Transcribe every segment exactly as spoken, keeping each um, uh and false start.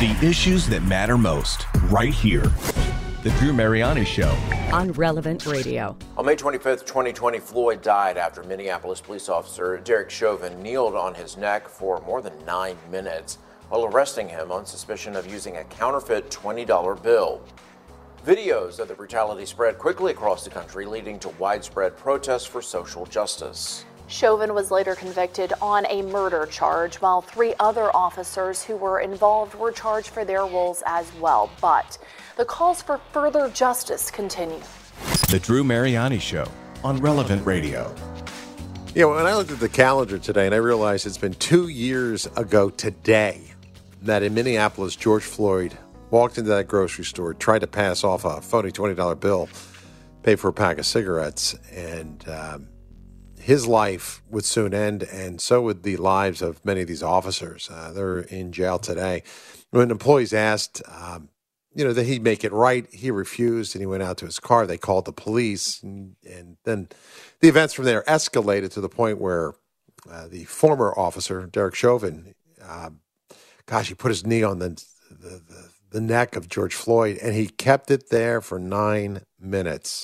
The issues that matter most, right here. The Drew Mariani Show. On Relevant Radio. On May twenty-fifth, twenty twenty, Floyd died after Minneapolis police officer Derek Chauvin kneeled on his neck for more than nine minutes while arresting him on suspicion of using a counterfeit twenty dollar bill. Videos of the brutality spread quickly across the country, leading to widespread protests for social justice. Chauvin was later convicted on a murder charge, while three other officers who were involved were charged for their roles as well. But the calls for further justice continue. The Drew Mariani Show on Relevant Radio. Yeah, when I looked at the calendar today and I realized it's been two years ago today that in Minneapolis, George Floyd walked into that grocery store, tried to pass off a phony twenty dollar bill, pay for a pack of cigarettes, and um, his life would soon end, and so would the lives of many of these officers. Uh, they're in jail today. When employees asked, um, you know, that he'd make it right, he refused, and he went out to his car. They called the police, and, and then the events from there escalated to the point where uh, the former officer, Derek Chauvin, uh, gosh, he put his knee on the, the, the, the neck of George Floyd, and he kept it there for nine minutes.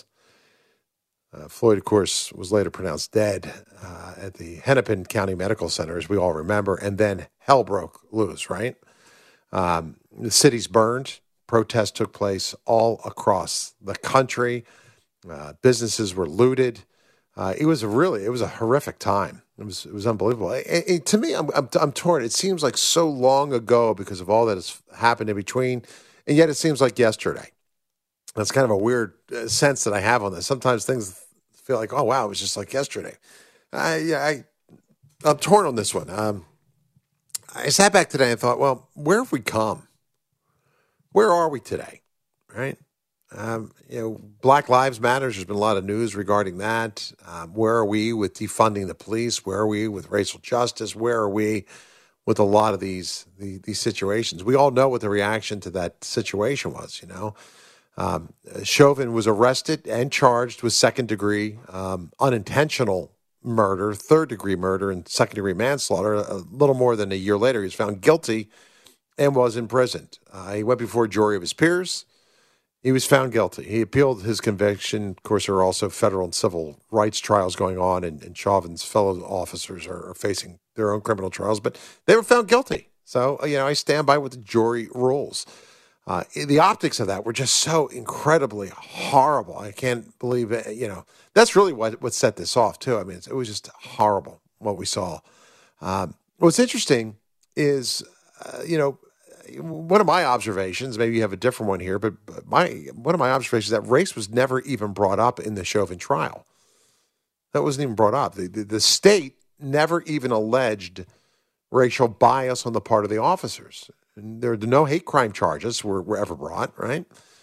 Uh, Floyd, of course, was later pronounced dead uh, at the Hennepin County Medical Center, as we all remember, and then hell broke loose, right? Um, the city's burned. Protests took place all across the country. Uh, businesses were looted. Uh, it was a really, it was a horrific time. It was, it was unbelievable. It, it, to me, I'm, I'm, I'm torn. It seems like so long ago because of all that has happened in between, and yet it seems like yesterday. That's kind of a weird uh, sense that I have on this. Sometimes things feel like, oh, wow, it was just like yesterday. I, yeah, I, I'm torn on this one. Um, I sat back today and thought, well, where have we come? Where are we today, right? Um, you know, Black Lives Matter, there's been a lot of news regarding that. Um, where are we with defunding the police? Where are we with racial justice? Where are we with a lot of these, the, these situations? We all know what the reaction to that situation was, you know. Um, Chauvin was arrested and charged with second-degree um, unintentional murder, third-degree murder, and second-degree manslaughter. A little more than a year later, he was found guilty and was imprisoned. Uh, he went before a jury of his peers. He was found guilty. He appealed his conviction. Of course, there are also federal and civil rights trials going on, and, and Chauvin's fellow officers are, are facing their own criminal trials, but they were found guilty. So, you know, I stand by what the jury rules. Uh, the optics of that were just so incredibly horrible. I can't believe it. You know, that's really what, what set this off, too. I mean, it was just horrible what we saw. Um, what's interesting is, uh, you know, one of my observations, maybe you have a different one here, but my one of my observations is that race was never even brought up in the Chauvin trial. That wasn't even brought up. The, the, the state never even alleged racial bias on the part of the officers. And there were no hate crime charges were, were ever brought, right?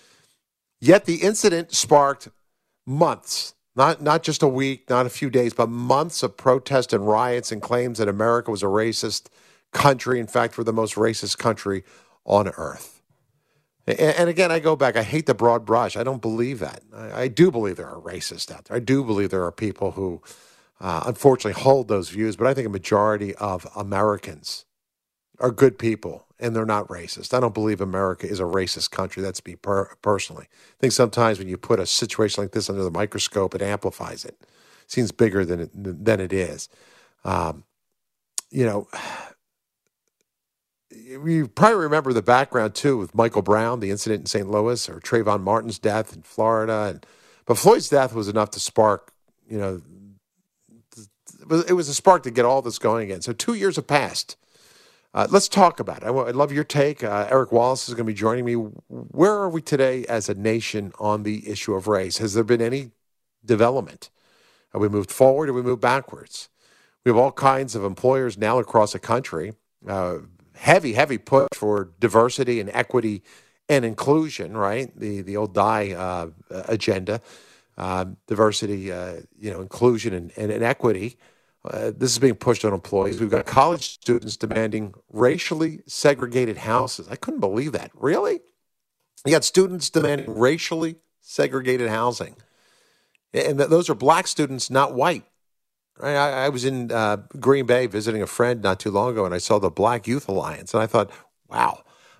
Yet the incident sparked months, not, not just a week, not a few days, but months of protests and riots and claims that America was a racist country. In fact, we're the most racist country on earth. And, and again, I go back, I hate the broad brush. I don't believe that. I, I do believe there are racists out there. I do believe there are people who uh, unfortunately hold those views, but I think a majority of Americans are good people, and they're not racist. I don't believe America is a racist country. That's me per- personally. I think sometimes when you put a situation like this under the microscope, it amplifies it. It seems bigger than it, than it is. Um, you know, you probably remember the background, too, with Michael Brown, the incident in Saint Louis, or Trayvon Martin's death in Florida. And, but Floyd's death was enough to spark, you know, it was, it was a spark to get all this going again. So two years have passed. Uh, let's talk about it. I, I'd love your take. Uh, Eric Wallace is going to be joining me. Where are we today as a nation on the issue of race? Has there been any development? Have we moved forward or we moved backwards? We have all kinds of employers now across the country. Uh, heavy, heavy push for diversity and equity and inclusion, right? The the old D I E uh, agenda, uh, diversity, uh, you know, inclusion and, and, and equity. Uh, this is being pushed on employees. We've got college students demanding racially segregated houses. I couldn't believe that. Really? You got students demanding racially segregated housing. And th- those are black students, not white. I, I was in uh, Green Bay visiting a friend not too long ago, and I saw the Black Youth Alliance, and I thought, wow.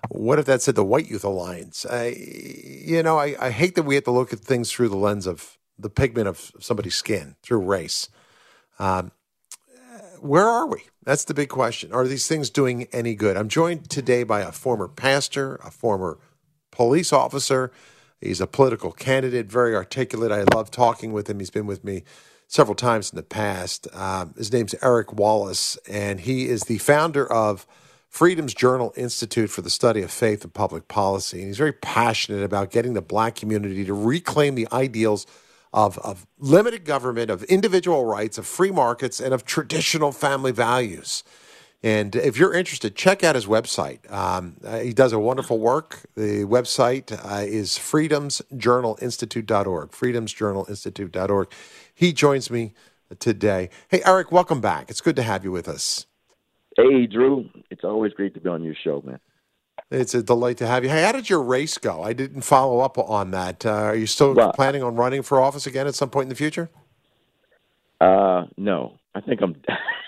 What if that said the White Youth Alliance? I, you know, I, I hate that we have to look at things through the lens of the pigment of somebody's skin, through race. Um, where are we? That's the big question. Are these things doing any good? I'm joined today by a former pastor, a former police officer. He's a political candidate, very articulate. I love talking with him. He's been with me several times in the past. Um, his name's Eric Wallace, and he is the founder of Freedom's Journal Institute for the Study of Faith and Public Policy. And he's very passionate about getting the black community to reclaim the ideals of, of limited government, of individual rights, of free markets, and of traditional family values. And if you're interested, check out his website. Um, uh, he does a wonderful work. The website uh, is freedoms journal institute dot org, freedoms journal institute dot org. He joins me today. Hey, Eric, welcome back. It's good to have you with us. Hey, Drew. It's always great to be on your show, man. It's a delight to have you. Hey, how did your race go? I didn't follow up on that. Uh, are you still well, planning on running for office again at some point in the future? Uh, no. I think I'm...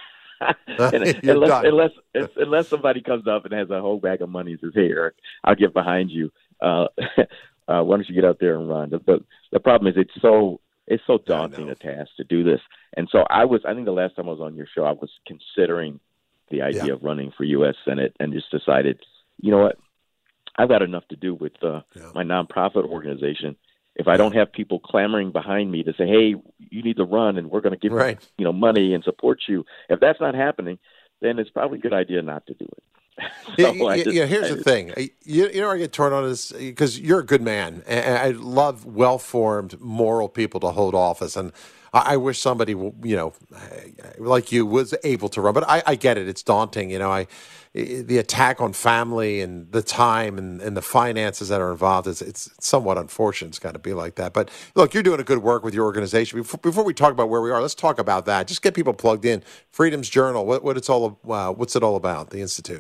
unless, unless unless somebody comes up and has a whole bag of money and says, "Hey, Eric, I'll get behind you. Uh, uh, why don't you get out there and run?" But the problem is, it's so it's so daunting a task to do this. And so I was. I think the last time I was on your show, I was considering the idea yeah. of running for U S Senate, and just decided, you know what, I've got enough to do with uh, yeah. my nonprofit organization. If I don't have people clamoring behind me to say, "Hey, you need to run, and we're going to give right. you, you know, money and support you," if that's not happening, then it's probably a good idea not to do it. so yeah, yeah, yeah, here's I, the thing. You, you know, I get torn on this because you're a good man, and I love well-formed, moral people to hold office, and I, I wish somebody, you know, like you was able to run. But I, I get it; it's daunting. You know, I. The attack on family and the time and, and the finances that are involved is it's somewhat unfortunate. It's got to be like that. But look, you're doing a good work with your organization. Before, before we talk about where we are, let's talk about that. Just get people plugged in. Freedom's Journal. What, what it's all uh, what's it all about? The Institute.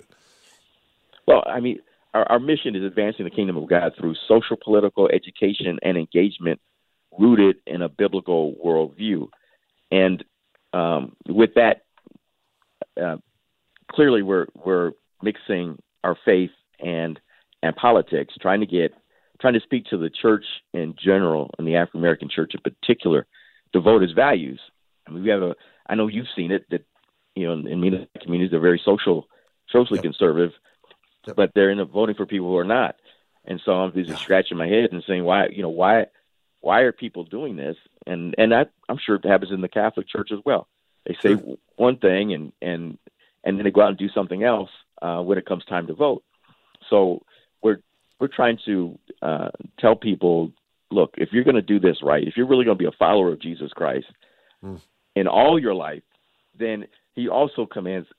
Well, I mean, our, our mission is advancing the kingdom of God through social, political, education, and engagement rooted in a biblical worldview. And um, with that. Uh, Clearly, we're we're mixing our faith and and politics, trying to get trying to speak to the church in general and the African American church in particular, to vote as values. I mean, we have a. I know you've seen it that you know in, in many communities they're very social, socially yep. conservative, yep. but they're in voting for people who are not. And so I'm just scratching my head and saying, why you know why why are people doing this? And and that, I'm sure it happens in the Catholic Church as well. They say sure. one thing and and. and then they go out and do something else uh, when it comes time to vote. So we're we're trying to uh, tell people, look, if you're going to do this right, if you're really going to be a follower of Jesus Christ mm. in all your life, then he also commands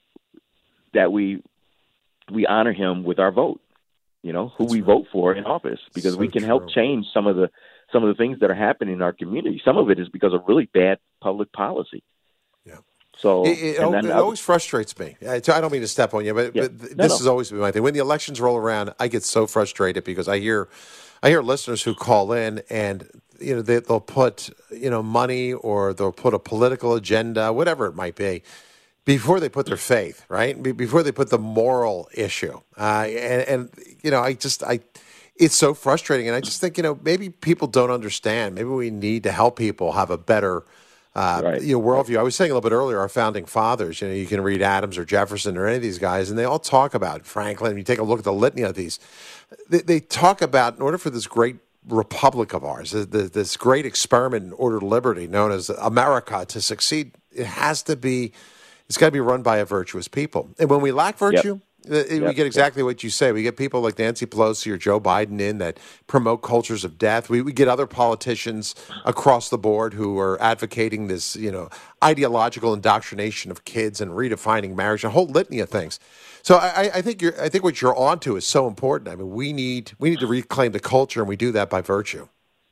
that we we honor him with our vote, you know, who That's we right. vote for in office, because so we can true. help change some of the some of the things that are happening in our community. Some of it is because of really bad public policy. Yeah. So it, it, and then, it always frustrates me. I don't mean to step on you, but, yeah. but this no, no. has always been my thing. When the elections roll around, I get so frustrated because I hear, I hear listeners who call in and you know they, they'll put you know money or they'll put a political agenda, whatever it might be, before they put their faith, right? Before they put the moral issue, uh, and, and you know I just I. It's so frustrating, and I just think you know maybe people don't understand. Maybe we need to help people have a better. Uh, right. You know, worldview. I was saying a little bit earlier, our founding fathers, you know, you can read Adams or Jefferson or any of these guys, and they all talk about Franklin. You take a look at the litany of these. They, they talk about, in order for this great republic of ours, this great experiment in ordered liberty known as America to succeed, it has to be, it's got to be run by a virtuous people. And when we lack virtue, yep. We yep, get exactly yep. what you say. We get people like Nancy Pelosi or Joe Biden in that promote cultures of death. We, we get other politicians across the board who are advocating this, you know, ideological indoctrination of kids and redefining marriage, a whole litany of things. So I, I think you're, I think what you're onto is so important. I mean, we need we need to reclaim the culture, and we do that by virtue.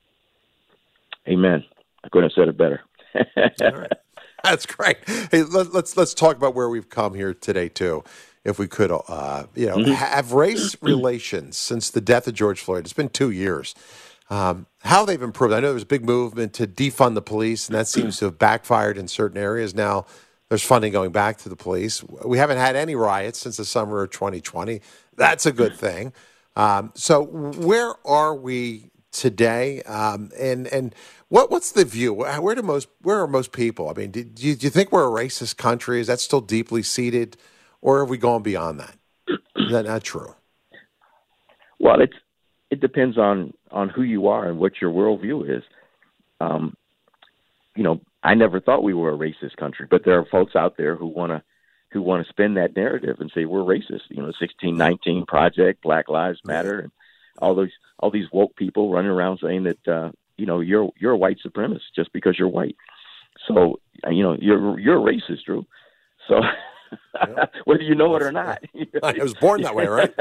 Amen. I couldn't have said it better. All right. That's great. Hey, let, let's let's talk about where we've come here today too. If we could, uh, you know, mm-hmm. have race relations since the death of George Floyd. It's been two years. Um, how they've improved. I know there was a big movement to defund the police, and that seems to have backfired in certain areas. Now, There's funding going back to the police. We haven't had any riots since the summer of twenty twenty. That's a good thing. Um, so where are we today? Um, and and what what's the view? Where do most where are most people? I mean, do you, do you think we're a racist country? Is that still deeply seated, or have we gone beyond that? Is that not true? Well, it's it depends on on who you are and what your worldview is. Um, you know, I never thought we were a racist country, but there are folks out there who want to who want to spin that narrative and say we're racist. You know, sixteen nineteen Project, Black Lives Matter, and all those all these woke people running around saying that uh, you know you're you're a white supremacist just because you're white. So you know you're you're a racist, Drew. So yeah. Whether you know it or not, I was born that way, right?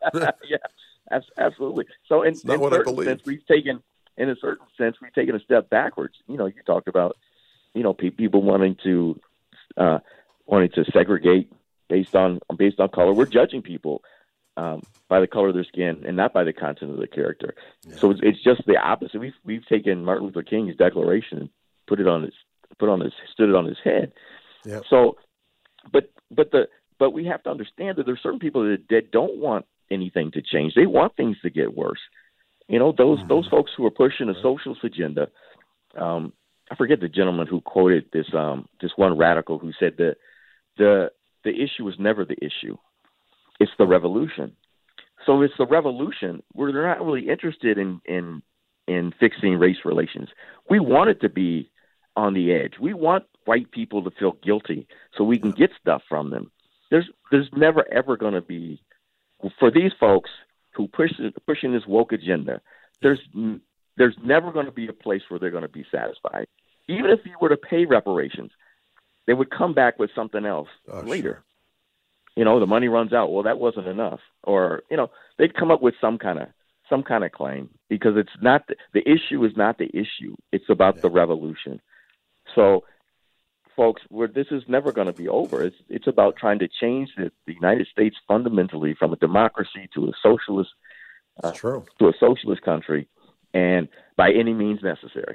Yeah, absolutely. So in, in a certain sense, we've taken in a certain sense we've taken a step backwards. You know, you talked about you know people wanting to. Uh, wanting to segregate based on based on color. We're judging people um, by the color of their skin and not by the content of their character. Yeah. So it's, it's just the opposite. We've we've taken Martin Luther King's Declaration and put it on his put on his stood it on his head. Yeah. So, but but the but we have to understand that there's certain people that, that don't want anything to change. They want things to get worse. You know, those mm-hmm. those folks who are pushing a socialist agenda. Um, I forget the gentleman who quoted this um, this one radical who said that. The the issue is never the issue. It's the revolution. So it's the revolution where they're not really interested in, in in fixing race relations. We want it to be on the edge. We want white people to feel guilty so we can get stuff from them. There's there's never ever going to be for these folks who push pushing this woke agenda. There's there's never going to be a place where they're going to be satisfied. Even if you were to pay reparations, they would come back with something else oh, later. Sure. You know, the money runs out. Well, that wasn't enough. Or, you know, they'd come up with some kind of some kind of claim because it's not the, the issue is not the issue. It's about yeah. the revolution. So, folks, we're, this is never going to be over. It's it's about trying to change the, the United States fundamentally from a democracy to a socialist uh, to a socialist country, and by any means necessary.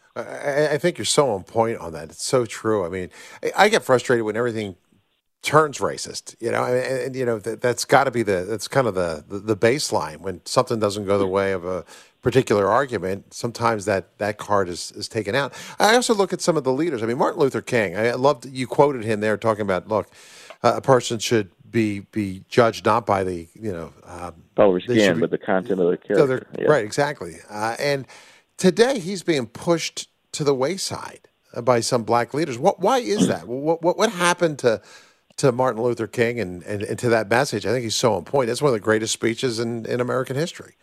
I, I think you're so on point on that. It's so true. I mean, I, I get frustrated when everything turns racist, you know, and, and you know that, that's got to be the that's kind of the, the the baseline. When something doesn't go the way of a particular argument, sometimes that that card is is taken out. I also look at some of the leaders. I mean, Martin Luther King. I loved you quoted him there talking about look, uh, a person should be be judged not by the you know um, color skin, but the content of the character. Yeah. Right, exactly, uh, and. Today, he's being pushed to the wayside by some black leaders. What? Why is that? What? What, what happened to to Martin Luther King and, and, and to that message? I think he's so on point. That's one of the greatest speeches in, in American history.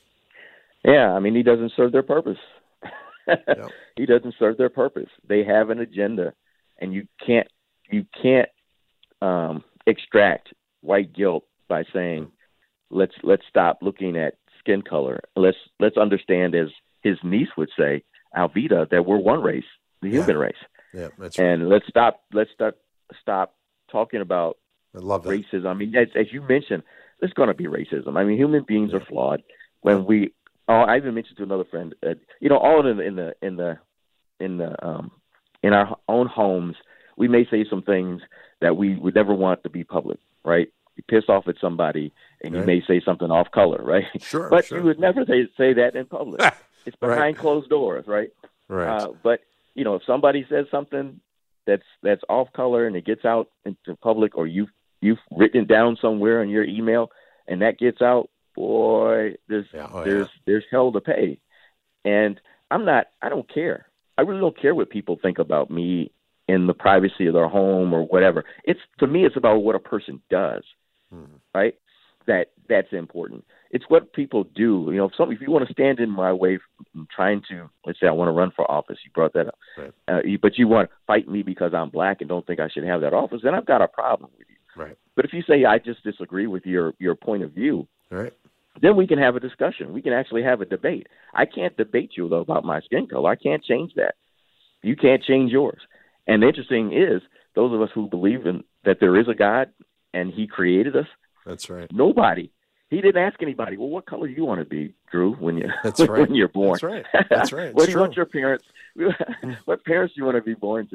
Yeah, I mean, he doesn't serve their purpose. Yep. He doesn't serve their purpose. They have an agenda, and you can't you can't um, extract white guilt by saying let's let's stop looking at skin color. Let's let's understand as his niece would say, Alveda, that we're one race, the human yeah. race. Yeah, that's right. And let's stop. Let's start stop talking about I love that. racism. I mean, as, as you mentioned, there's going to be racism. I mean, human beings yeah. are flawed. When we, oh, I even mentioned to another friend, uh, you know, all in the in the in the in the um, in our own homes, we may say some things that we would never want to be public, right? You piss off at somebody, and right. you may say something off color, right? Sure, but sure. you would never say say that in public. It's behind right. closed doors, right? Right. Uh, but you know, if somebody says something that's that's off color and it gets out into public, or you've you've written it down somewhere in your email and that gets out, boy, there's yeah. oh, there's yeah. there's hell to pay. And I'm not. I don't care. I really don't care what people think about me in the privacy of their home or whatever. It's to me, it's about what a person does, mm-hmm. right? That that's important. It's what people do. You know, if, some, if you want to stand in my way from trying to, let's say I want to run for office, you brought that up, right. uh, you, but you want to fight me because I'm black and don't think I should have that office, then I've got a problem with you. Right. But if you say I just disagree with your, your point of view, right. then we can have a discussion. We can actually have a debate. I can't debate you, though, about my skin color. I can't change that. You can't change yours. And the interesting is, those of us who believe in that there is a God and he created us, that's right. Nobody. He didn't ask anybody, well, what color do you want to be, Drew, when, you, That's right. when you're born? That's right. That's right. What do true. you want your parents, what parents do you want to be born to?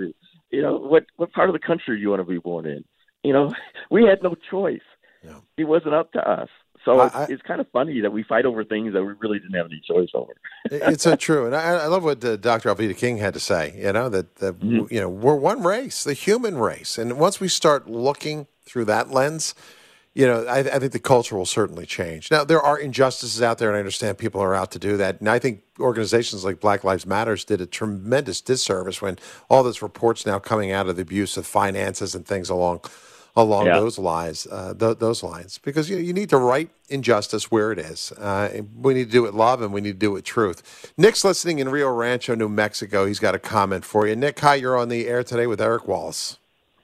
You know, what, what part of the country you want to be born in? You know, we had no choice. Yeah. It wasn't up to us. So I, I, it's kind of funny that we fight over things that we really didn't have any choice over. It's so true. And I, I love what uh, Doctor Alveda King had to say, you know, that, that mm-hmm. you know, we're one race, the human race. And once we start looking through that lens, you know, I, I think the culture will certainly change. Now, there are injustices out there, and I understand people are out to do that. And I think organizations like Black Lives Matter did a tremendous disservice when all those reports now coming out of the abuse of finances and things along along yeah. those lines, uh, th- those lines, because you know, you need to right injustice where it is. Uh, we need to do it with love, and we need to do it with truth. Nick's listening in Rio Rancho, New Mexico. He's got a comment for you. Nick, hi, you're on the air today with Eric Wallace.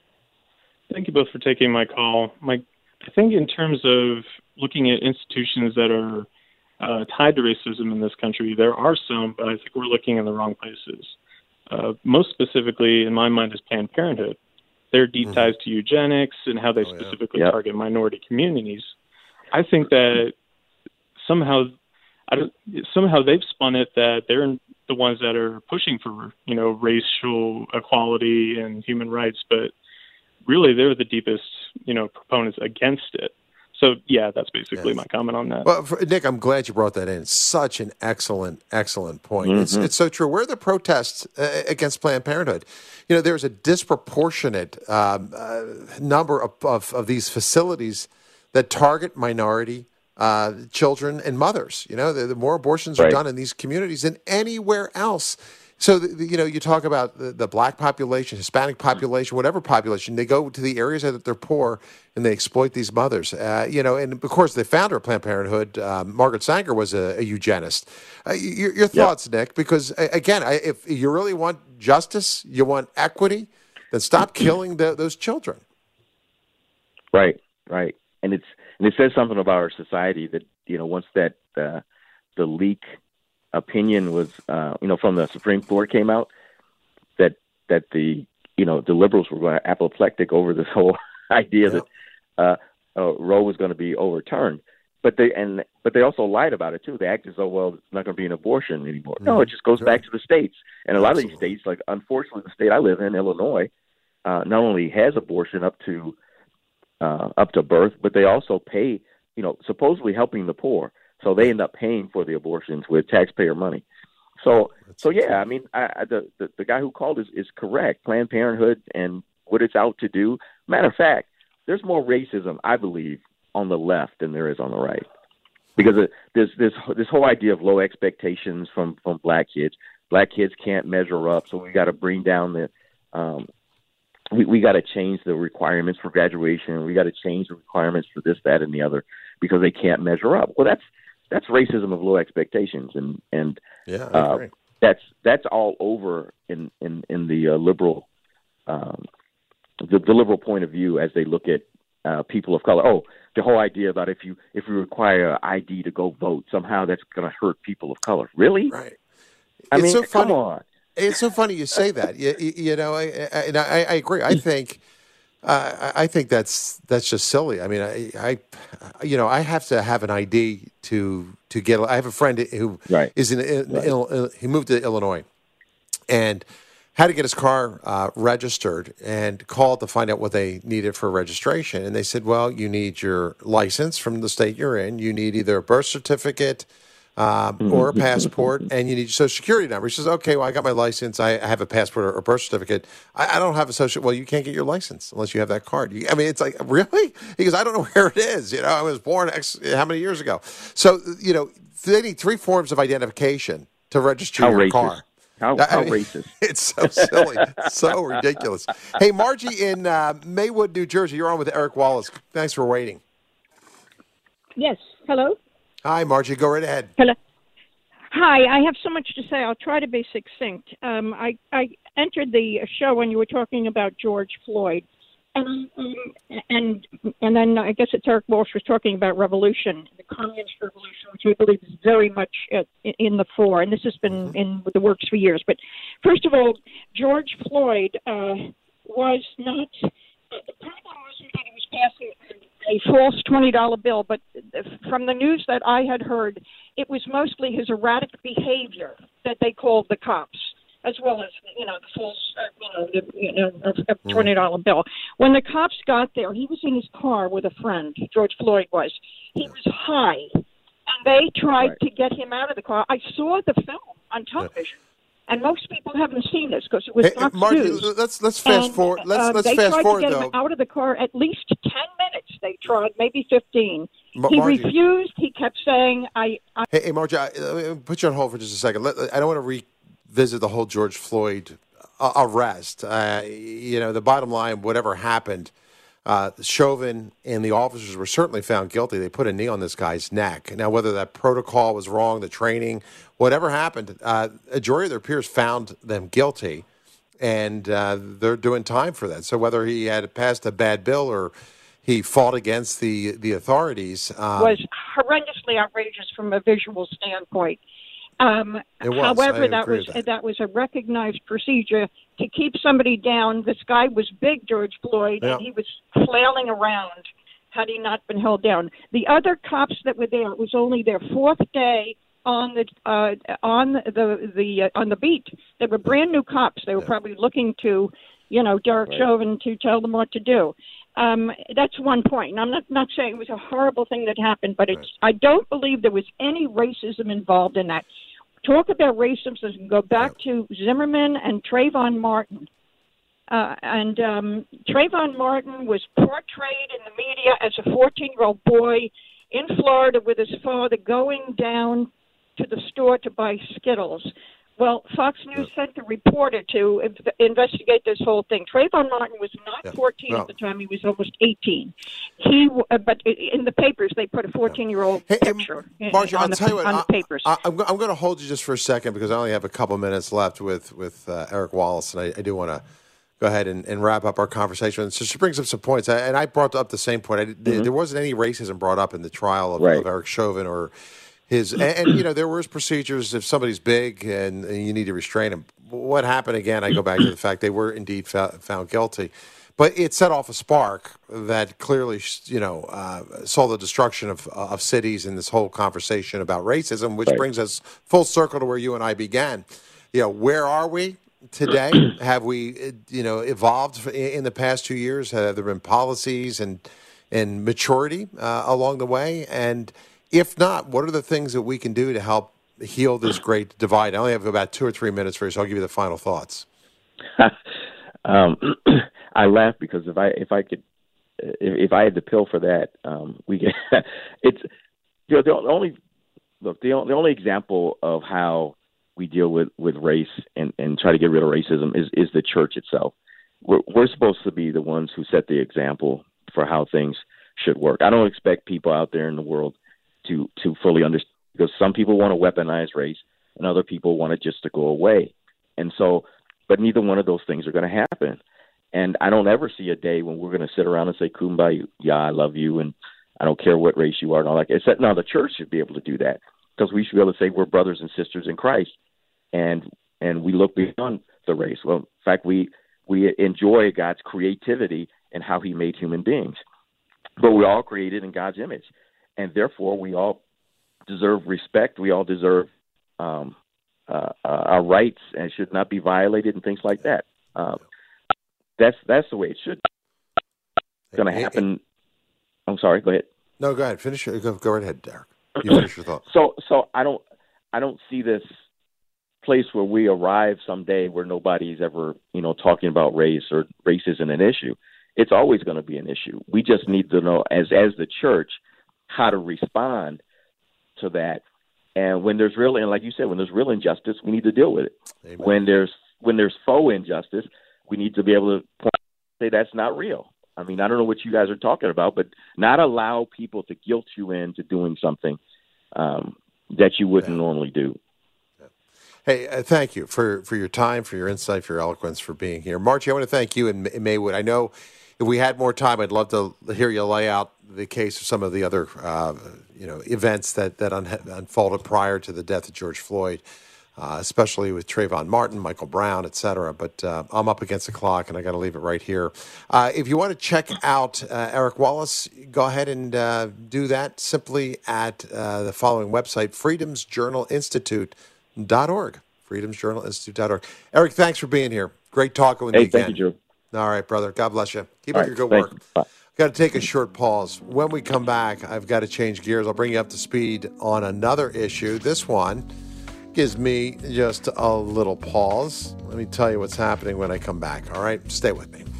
Thank you both for taking my call. My, I think in terms of looking at institutions that are uh, tied to racism in this country, there are some, but I think we're looking in the wrong places. Uh, most specifically, in my mind, is Planned Parenthood. Their deep ties to eugenics and how they oh, specifically yeah. target minority communities. I think that somehow, I don't, somehow they've spun it that they're the ones that are pushing for, you know, racial equality and human rights, but really they're the deepest, you know, proponents against it. So, yeah, that's basically yes. my comment on that. Well, for, Nick, I'm glad you brought that in. Such an excellent, excellent point. Mm-hmm. It's, it's so true. Where are the protests uh, against Planned Parenthood? You know, there's a disproportionate um, uh, number of, of, of these facilities that target minority uh, children and mothers. You know, the, the more abortions right. are done in these communities than anywhere else. So, the, the, you know, you talk about the, the black population, Hispanic population, whatever population, they go to the areas that they're poor and they exploit these mothers. Uh, you know, and of course, the founder of Planned Parenthood, um, Margaret Sanger, was a, a eugenist. Uh, your, your thoughts, yep. Nick? Because, again, I, if you really want justice, you want equity, then stop killing the, those children. Right, right. And it's and it says something about our society that, you know, once that uh, the leak opinion was, uh, you know, from the Supreme Court came out, that that the, you know, the liberals were going apoplectic over this whole idea yep. that uh, uh, Roe was going to be overturned. But they and but they also lied about it too. They acted as though, well, it's not going to be an abortion anymore. Mm-hmm. No, it just goes right. back to the states. And a lot Absolutely. of these states, like unfortunately, the state I live in, Illinois, uh, not only has abortion up to uh, up to birth, but they also pay, you know, supposedly helping the poor. So they end up paying for the abortions with taxpayer money. So, That's so yeah, I mean, I, I, the, the the guy who called is, is correct. Planned Parenthood and what it's out to do. Matter of fact, there's more racism, I believe, on the left than there is on the right, because it, there's this this whole idea of low expectations from from black kids. Black kids can't measure up, so we got to bring down the. Um, we we got to change the requirements for graduation. We got to change the requirements for this, that, and the other because they can't measure up. Well, that's That's racism of low expectations, and and yeah, uh, that's that's all over in in in the uh, liberal, um, the, the liberal point of view as they look at uh, people of color. Oh, the whole idea about if you if you require an I D to go vote, somehow that's going to hurt people of color. Really? Right. I it's mean, so come funny. on. It's so funny you say that. you, you know, I, I, and I, I agree. I think. Uh, I think that's that's just silly. I mean, I, I, you know, I have to have an I D to to get. I have a friend who right. is in, in, right. in. He moved to Illinois, and had to get his car uh, registered, and called to find out what they needed for registration. And they said, "Well, you need your license from the state you're in. You need either a birth certificate." Um, or a passport, and you need your social security number. He says, okay, well, I got my license. I have a passport or a birth certificate. I, I don't have a social. Well, you can't get your license unless you have that card. You, I mean, it's like, really? He goes, I don't know where it is. You know, I was born X, how many years ago? So, you know, they need three forms of identification to register how your racist. car. How, I how mean, racist. It's so silly. So ridiculous. Hey, Margie in uh, Maywood, New Jersey, you're on with Eric Wallace. Thanks for waiting. Yes. Hello? Hi, Margie. Go right ahead. Hello. Hi, I have so much to say. I'll try to be succinct. Um, I, I entered the show when you were talking about George Floyd, and um, and and then I guess it's Eric Walsh was talking about revolution, the communist revolution, which I believe is very much uh, in the fore, and this has been in the works for years. But first of all, George Floyd uh, was not. Uh, the problem wasn't that he was passing a false twenty dollar bill, but from the news that I had heard, it was mostly his erratic behavior that they called the cops. as well as, you know, the full, uh, you know, the, you know, a twenty dollar bill. When the cops got there, he was in his car with a friend, George Floyd was. He was high, and they tried right. to get him out of the car. I saw the film on television. And most people haven't seen this because it was hey, Fox Margie, News. Let's let's fast and, forward. Let's um, let's they fast tried forward to get though. him out of the car at least ten minutes. They tried, maybe fifteen. Ma- he Margie. refused. He kept saying, "I." I Hey, hey Margie, I, let me put you on hold for just a second. Let, I don't want to revisit the whole George Floyd uh, arrest. Uh, you know, the bottom line, whatever happened, uh, Chauvin and the officers were certainly found guilty. They put a knee on this guy's neck. Now, whether that protocol was wrong, the training, whatever happened, uh, a majority of their peers found them guilty, and uh, they're doing time for that. So whether he had passed a bad bill or he fought against the the authorities, um, was horrendously outrageous from a visual standpoint. Um, It was. However, I that agree was with that. that was a recognized procedure to keep somebody down. This guy was big, George Floyd, Yeah. and he was flailing around had he not been held down. The other cops that were there, it was only their fourth day on the uh, on the the uh, on the beat. They were brand new cops. They were probably looking to, you know, Derek Right. Chauvin to tell them what to do. Um, that's one point. And I'm not, not saying it was a horrible thing that happened, but it's, I don't believe there was any racism involved in that. Talk about racism, go back to Zimmerman and Trayvon Martin. Uh, and um, Trayvon Martin was portrayed in the media as a fourteen-year-old boy in Florida with his father going down to the store to buy Skittles. Well, Fox News sent a reporter to inv- investigate this whole thing. Trayvon Martin was not Yeah. fourteen No. at the time; he was almost eighteen. He, w- uh, but i- in the papers, they put a fourteen-year-old Hey, hey, picture in- Margie, on, I'll the, tell you what, on I, the papers. I, I'm, go- I'm going to hold you just for a second because I only have a couple minutes left with with uh, Eric Wallace, and I, I do want to go ahead and, and wrap up our conversation. So she brings up some points, I, and I brought up the same point. I, Mm-hmm. there, there wasn't any racism brought up in the trial of, Right. of Eric Chauvin or his, and, and you know there was procedures if somebody's big and, and you need to restrain him. What happened again? I go back to the fact they were indeed fa- found guilty. But it set off a spark that clearly, you know, uh, saw the destruction of of cities and this whole conversation about racism, which Right. brings us full circle to where you and I began. You know, where are we today? Have we, you know, evolved in the past two years? Have there been policies and and maturity uh, along the way? And if not, what are the things that we can do to help heal this great divide? I only have about two or three minutes for you, so I'll give you the final thoughts. um, I laugh because if I if I could if, if I had the pill for that, um, we get it's you know, the only look the, the only example of how we deal with, with race and, and try to get rid of racism is, is the church itself. We're, we're supposed to be the ones who set the example for how things should work. I don't expect people out there in the world to to fully understand, because some people want to weaponize race and other people want it just to go away. And so, but neither one of those things are going to happen. And I don't ever see a day when we're going to sit around and say, Kumbaya, yeah, I love you, and I don't care what race you are and all that. Except now the church should be able to do that, because we should be able to say we're brothers and sisters in Christ, and and we look beyond the race. Well, in fact, we we enjoy God's creativity and how he made human beings. But we're all created in God's image, and therefore we all deserve respect. We all deserve um, uh, uh, our rights and should not be violated and things like that. Um, that's that's the way it should be. It's going to happen. I'm sorry. Go ahead. No, go ahead. Finish. Your, go, go right ahead, Derek. You finish your thought. So, so I don't, I don't see this place where we arrive someday where nobody's ever, you know, talking about race or race isn't an issue. It's always going to be an issue. We just need to know, as as the church, how to respond to that. And when there's real, and like you said, when there's real injustice, we need to deal with it. Amen. When there's when there's faux injustice, we need to be able to point, say that's not real. I mean, I don't know what you guys are talking about, but not allow people to guilt you into doing something um, that you wouldn't yeah. normally do. Hey, uh, thank you for, for your time, for your insight, for your eloquence, for being here. Margie, I want to thank you and Maywood. I know if we had more time, I'd love to hear you lay out the case of some of the other uh, you know, events that, that un- unfolded prior to the death of George Floyd, uh, especially with Trayvon Martin, Michael Brown, et cetera. But uh, I'm up against the clock, and I got to leave it right here. Uh, if you want to check out uh, Eric Wallace, go ahead and uh, do that simply at uh, the following website, freedoms journal institute dot org. freedoms journal institute dot org. Eric, thanks for being here. Great talking with you Hey, again. thank you, Drew. All right, brother. God bless you. Keep All up right, your good thank work. you. Bye. Got to take a short pause. When we come back, I've got to change gears. I'll bring you up to speed on another issue. This one gives me just a little pause. Let me tell you what's happening when I come back. All right? Stay with me.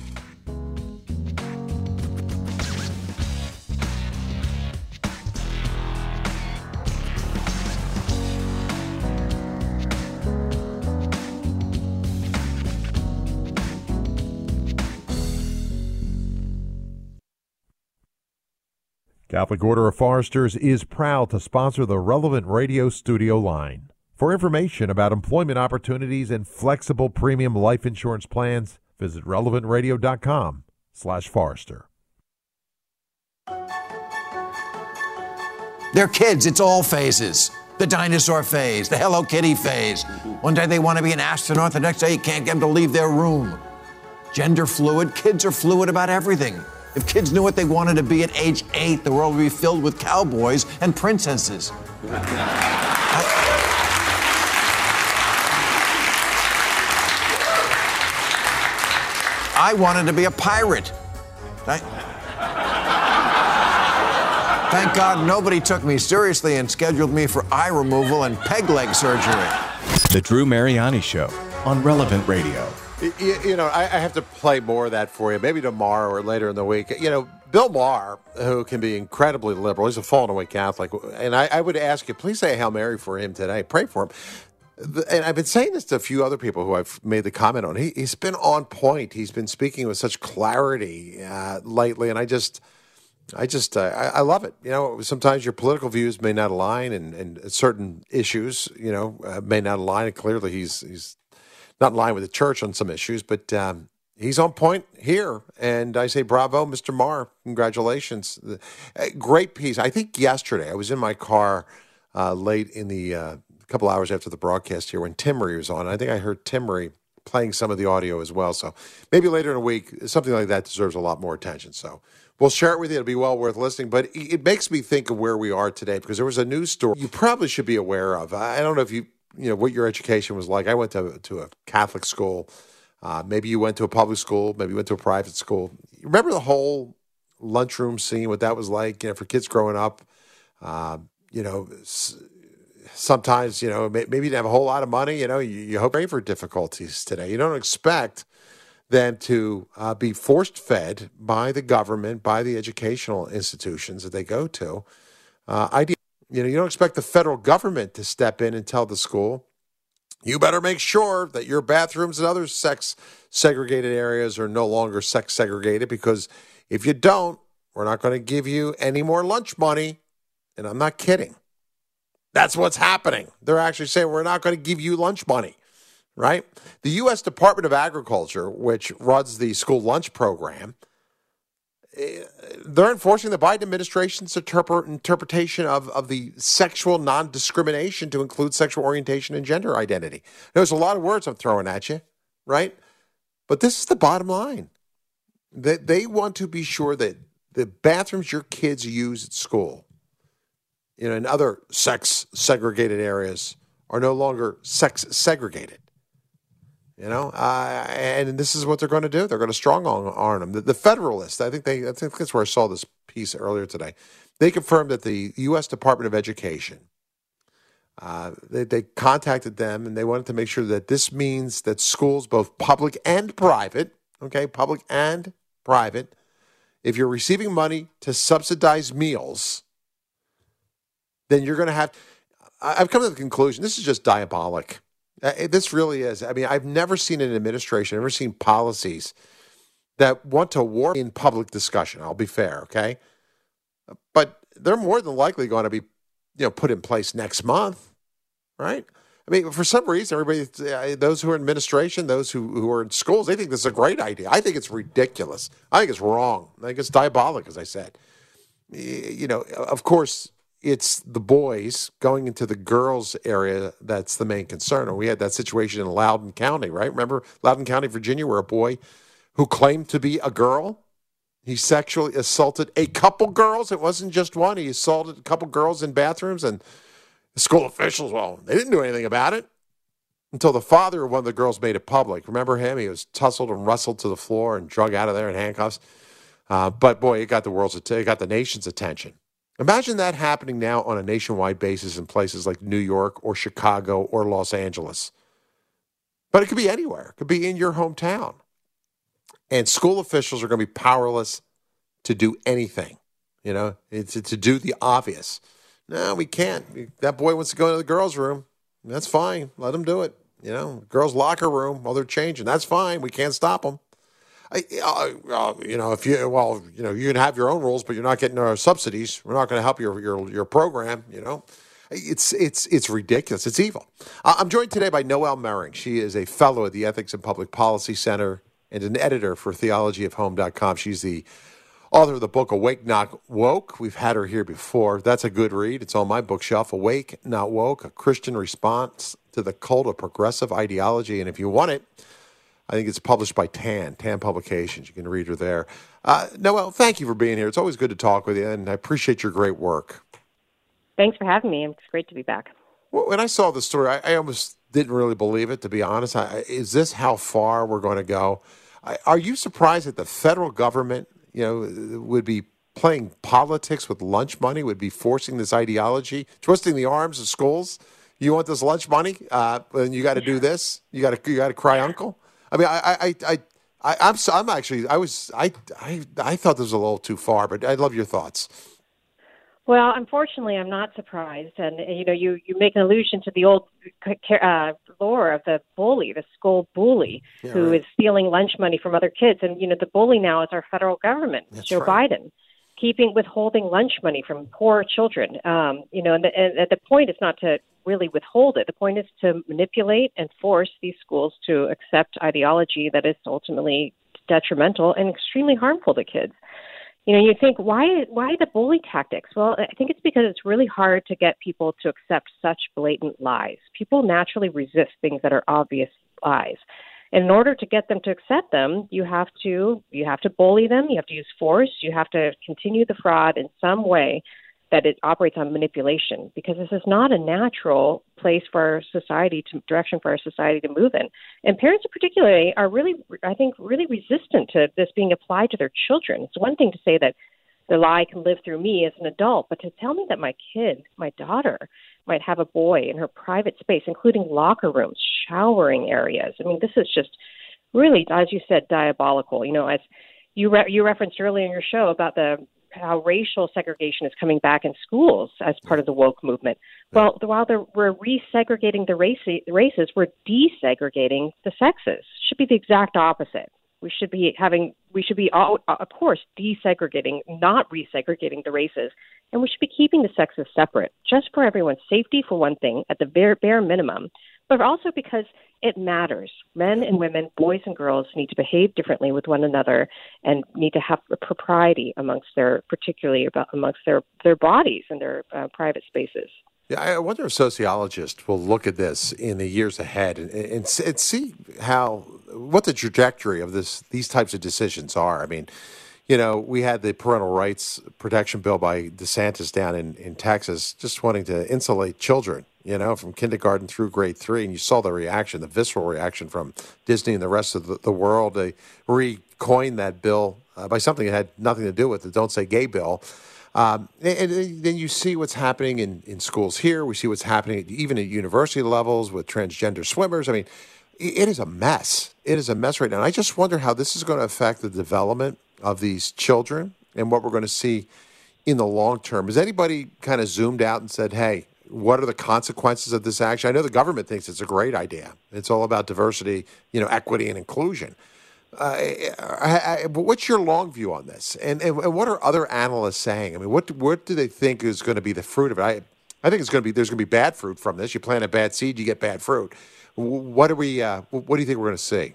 Catholic Order of Foresters is proud to sponsor the Relevant Radio Studio line. For information about employment opportunities and flexible premium life insurance plans, visit relevant radio dot com slash Forester. They're kids. It's all phases. The dinosaur phase, the Hello Kitty phase. One day they want to be an astronaut, the next day you can't get them to leave their room. Gender fluid. Kids are fluid about everything. If kids knew what they wanted to be at age eight, the world would be filled with cowboys and princesses. I wanted to be a pirate. I... Thank God nobody took me seriously and scheduled me for eye removal and peg leg surgery. The Drew Mariani Show on Relevant Radio. You, you know, I, I have to play more of that for you, maybe tomorrow or later in the week. You know, Bill Maher, who can be incredibly liberal, he's a fallen away Catholic, and I, I would ask you, please say a Hail Mary for him today. Pray for him. And I've been saying this to a few other people who I've made the comment on. He, he's been on point. He's been speaking with such clarity uh, lately, and I just... I just, uh, I, I love it. You know, sometimes your political views may not align, and, and certain issues, you know, uh, may not align. And clearly, he's he's not in line with the church on some issues, but um, he's on point here. And I say, bravo, Mister Maher. Congratulations. Uh, great piece. I think yesterday I was in my car uh, late in the uh, couple hours after the broadcast here when Tim Murray was on. I think I heard Tim Murray playing some of the audio as well. So maybe later in the week, something like that deserves a lot more attention. So we'll share it with you. It'll be well worth listening. But it makes me think of where we are today, because there was a news story you probably should be aware of. I don't know if you, you know, what your education was like. I went to, to a Catholic school. Uh, maybe you went to a public school. Maybe you went to a private school. You remember the whole lunchroom scene, what that was like, you know, for kids growing up? Uh, you know, sometimes, you know, maybe you didn't have a whole lot of money. You know, you, you hope for difficulties today. You don't expect them to uh, be forced fed by the government, by the educational institutions that they go to. Uh, idea, you know, you don't expect the federal government to step in and tell the school, you better make sure that your bathrooms and other sex segregated areas are no longer sex segregated, because if you don't, we're not going to give you any more lunch money. And I'm not kidding. That's what's happening. They're actually saying we're not going to give you lunch money, right? The U S Department of Agriculture, which runs the school lunch program, they're enforcing the Biden administration's interpre- interpretation of, of the sexual non-discrimination to include sexual orientation and gender identity. There's a lot of words I'm throwing at you, right? But this is the bottom line. They, they want to be sure that the bathrooms your kids use at school, you know, in other sex segregated areas, are no longer sex segregated. You know, uh, and this is what they're going to do. They're going to strong arm them. The, the Federalist, I think they, I think that's where I saw this piece earlier today. They confirmed that the U S Department of Education, uh, they, they contacted them and they wanted to make sure that this means that schools, both public and private, okay, public and private, if you're receiving money to subsidize meals, then you're going to have, I've come to the conclusion, this is just diabolic. Uh, this really is. I mean, I've never seen an administration, I've never seen policies that want to warp in public discussion. I'll be fair, okay? But they're more than likely going to be, you know, put in place next month, right? I mean, for some reason, everybody, uh, those who are in administration, those who, who are in schools, they think this is a great idea. I think it's ridiculous. I think it's wrong. I think it's diabolic, as I said. You know, of course, it's the boys going into the girls' area that's the main concern. And we had that situation in Loudoun County, right? Remember Loudoun County, Virginia, where a boy who claimed to be a girl, he sexually assaulted a couple girls. It wasn't just one. He assaulted a couple girls in bathrooms, and the school officials, well, they didn't do anything about it. until the father of one of the girls made it public. Remember him? He was tussled and rustled to the floor and drug out of there in handcuffs. Uh, but, boy, it got the world's it got the nation's attention. Imagine that happening now on a nationwide basis in places like New York or Chicago or Los Angeles. But it could be anywhere. It could be in your hometown. And school officials are going to be powerless to do anything, you know, it's to do the obvious. No, we can't. That boy wants to go into the girls' room. That's fine. Let him do it. You know, girls' locker room while they're changing. That's fine. We can't stop them. I, uh, uh, you know, if you, well, you know, you can have your own rules, but you're not getting our subsidies. We're not going to help your, your, your program, you know. It's, it's, it's ridiculous. It's evil. Uh, I'm joined today by Noelle Mering. She is a fellow at the Ethics and Public Policy Center and an editor for theology of home dot com. She's the author of the book Awake Not Woke. We've had her here before. That's a good read. It's on my bookshelf. Awake Not Woke, A Christian Response to the Cult of Progressive Ideology. And if you want it, I think it's published by Tan, Tan Publications. You can read her there. Uh, Noelle, thank you for being here. It's always good to talk with you, and I appreciate your great work. Thanks for having me. It's great to be back. Well, when I saw the story, I, I almost didn't really believe it, to be honest. I, is this how far we're going to go? I, are you surprised that the federal government, you know, would be playing politics with lunch money, would be forcing this ideology, twisting the arms of schools? You want this lunch money, uh, and you got to do this. You got to you got to cry uncle. I mean, I, I, I, I, I'm, I'm actually, I was, I, I, I thought this was a little too far, but I'd love your thoughts. Well, unfortunately, I'm not surprised, and you know, you, you make an allusion to the old uh, lore of the bully, the school bully, yeah, who right. is stealing lunch money from other kids, and you know, the bully now is our federal government, That's Joe right. Biden, keeping withholding lunch money from poor children. Um, you know, and, the, and the point is not to really withhold it. The point is to manipulate and force these schools to accept ideology that is ultimately detrimental and extremely harmful to kids. You know, you think, why why the bully tactics? Well, I think it's because it's really hard to get people to accept such blatant lies. People naturally resist things that are obvious lies. And in order to get them to accept them, you have to you have to bully them, you have to use force, you have to continue the fraud in some way that it operates on manipulation, because this is not a natural place for our society to direction for our society to move in. And parents in particular are really, I think, really resistant to this being applied to their children. It's one thing to say that the lie can live through me as an adult, but to tell me that my kid, my daughter, might have a boy in her private space, including locker rooms, showering areas. I mean, this is just really, as you said, diabolical. You know, as you re- you referenced earlier in your show about the how racial segregation is coming back in schools as part of the woke movement. Well, while we're resegregating the race, races, we're desegregating the sexes. Should be the exact opposite. We should be having, we should be, all, of course, desegregating, not resegregating the races. And we should be keeping the sexes separate, just for everyone's safety, for one thing, at the bare, bare minimum, but also because it matters. Men and women, boys and girls need to behave differently with one another and need to have a propriety amongst their, particularly about amongst their, their bodies and their uh, private spaces. Yeah, I wonder if sociologists will look at this in the years ahead and, and, and see how, what the trajectory of this, these types of decisions are. I mean, you know, we had the parental rights protection bill by DeSantis down in, in Texas, just wanting to insulate children, you know, from kindergarten through grade three. And you saw the reaction, the visceral reaction from Disney and the rest of the, the world. They re-coined that bill uh, by something that had nothing to do with the Don't Say Gay bill. Um, and, and then you see what's happening in, in schools here. We see what's happening even at university levels with transgender swimmers. I mean, it is a mess. It is a mess right now. And I just wonder how this is going to affect the development of these children and what we're going to see in the long term. Has anybody kind of zoomed out and said, hey, what are the consequences of this action? I know the government thinks it's a great idea. It's all about diversity, you know, equity and inclusion. Uh, I, I, but what's your long view on this? And, and and what are other analysts saying? I mean, what what do they think is going to be the fruit of it? I I think it's going to be there's going to be bad fruit from this. You plant a bad seed, you get bad fruit. What are we? Uh, what do you think we're going to see?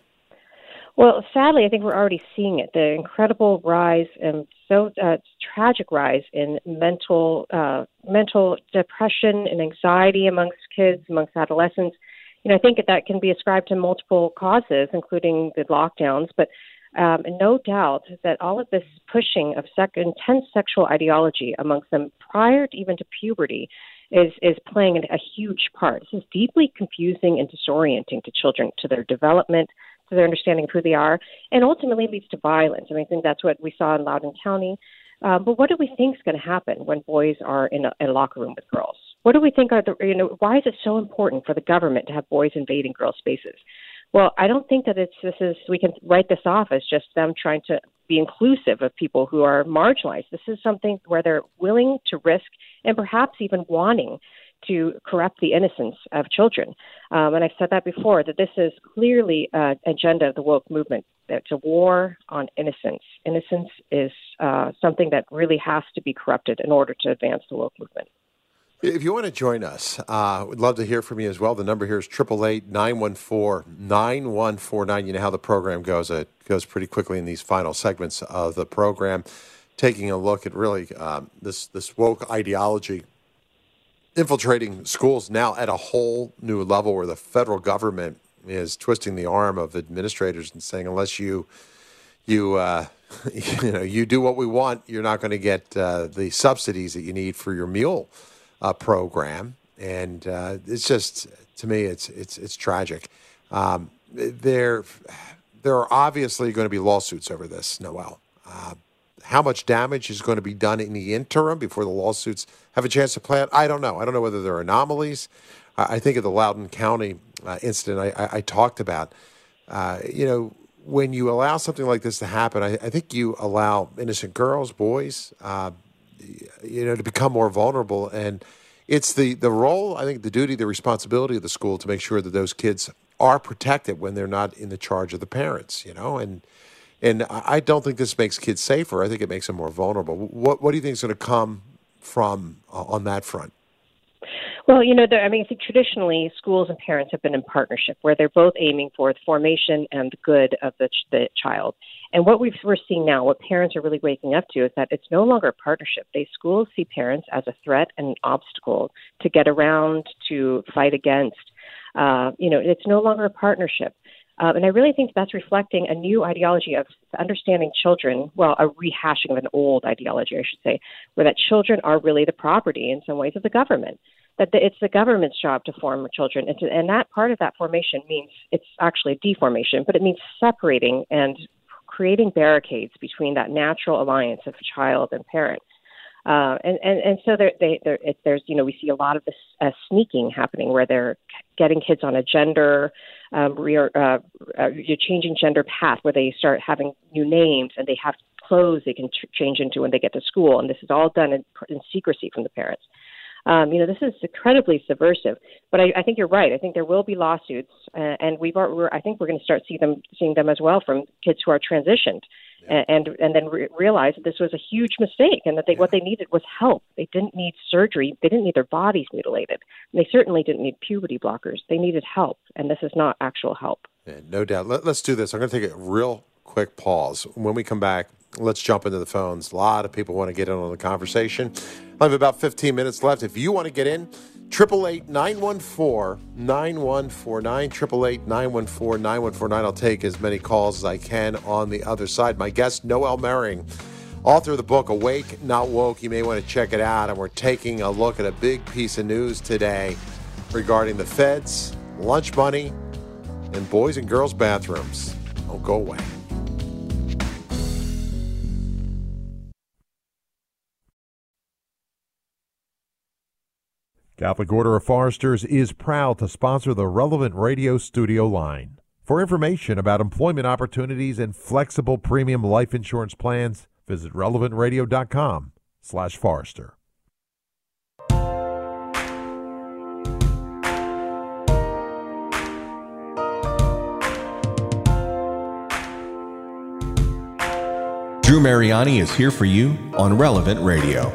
Well, sadly, I think we're already seeing it. The incredible rise and so uh, tragic rise in mental uh, mental depression and anxiety amongst kids, amongst adolescents. You know, I think that, that can be ascribed to multiple causes, including the lockdowns, but um, no doubt that all of this pushing of sec- intense sexual ideology amongst them prior to even to puberty is is playing a huge part. This is deeply confusing and disorienting to children, to their development, to their understanding of who they are, and ultimately leads to violence. I mean, I think that's what we saw in Loudoun County. Uh, but what do we think is going to happen when boys are in a, in a locker room with girls? What do we think are the, you know, why is it so important for the government to have boys invading girls' spaces? Well, I don't think that it's, this is, we can write this off as just them trying to be inclusive of people who are marginalized. This is something where they're willing to risk and perhaps even wanting to corrupt the innocence of children. Um, and I've said that before, that this is clearly an agenda of the woke movement. It's a war on innocence. Innocence is uh, something that really has to be corrupted in order to advance the woke movement. If you want to join us, uh, we'd love to hear from you as well. The number here is eight eight eight, nine one four, nine one four nine. You know how the program goes. It goes pretty quickly in these final segments of the program, taking a look at really um, this, this woke ideology infiltrating schools now at a whole new level, where the federal government is twisting the arm of administrators and saying, unless you you uh, you know you do what we want, you're not going to get uh, the subsidies that you need for your meal uh, program. And uh, it's just, to me, it's it's it's tragic. Um, there there are obviously going to be lawsuits over this, Noel. Uh, How much damage is going to be done in the interim before the lawsuits have a chance to play out? I don't know. I don't know whether there are anomalies. I think of the Loudoun County uh, incident I, I, I talked about. Uh, you know, when you allow something like this to happen, I, I think you allow innocent girls, boys, uh, you know, to become more vulnerable. And it's the, the role, I think, the duty, the responsibility of the school to make sure that those kids are protected when they're not in the charge of the parents, you know, and And I don't think this makes kids safer. I think it makes them more vulnerable. What What do you think is going to come from uh, on that front? Well, you know, I mean, I think traditionally schools and parents have been in partnership, where they're both aiming for the formation and the good of the, ch- the child. And what we've, we're seeing now, what parents are really waking up to, is that it's no longer a partnership. They schools see parents as a threat and an obstacle to get around, to fight against. Uh, you know, it's no longer a partnership. Uh, and I really think that's reflecting a new ideology of understanding children, well, a rehashing of an old ideology, I should say, where that children are really the property in some ways of the government, that the, it's the government's job to form children. And, to, and that part of that formation means it's actually deformation, but it means separating and creating barricades between that natural alliance of child and parent. Uh, and, and, and so there, they, there, it, there's, you know, we see a lot of this uh, sneaking happening, where they're getting kids on a gender, um, re- uh, uh, changing gender path, where they start having new names and they have clothes they can ch- change into when they get to school. And this is all done in, in secrecy from the parents. Um, you know, this is incredibly subversive. But I, I think you're right. I think there will be lawsuits, uh, and we've, we're, I think we're going to start see them, seeing them as well from kids who are transitioned. Yeah. And and then re- realize that this was a huge mistake, and that they, yeah. what they needed was help. They didn't need surgery. They didn't need their bodies mutilated. And they certainly didn't need puberty blockers. They needed help, and this is not actual help. Yeah, no doubt. Let, let's do this. I'm going to take a real quick pause. When we come back, let's jump into the phones. A lot of people want to get in on the conversation. I have about fifteen minutes left. If you want to get in, eight eight eight, nine one four, nine one four nine, eight eight eight, nine one four, nine one four nine. I'll take as many calls as I can on the other side. My guest, Noel Mering, author of the book, Awake, Not Woke. You may want to check it out. And we're taking a look at a big piece of news today regarding the feds, lunch money, and boys and girls bathrooms. Don't go away. Catholic Order of Foresters is proud to sponsor the Relevant Radio studio line. For information about employment opportunities and flexible premium life insurance plans, visit relevant radio dot com slash Forester. Drew Mariani is here for you on Relevant Radio.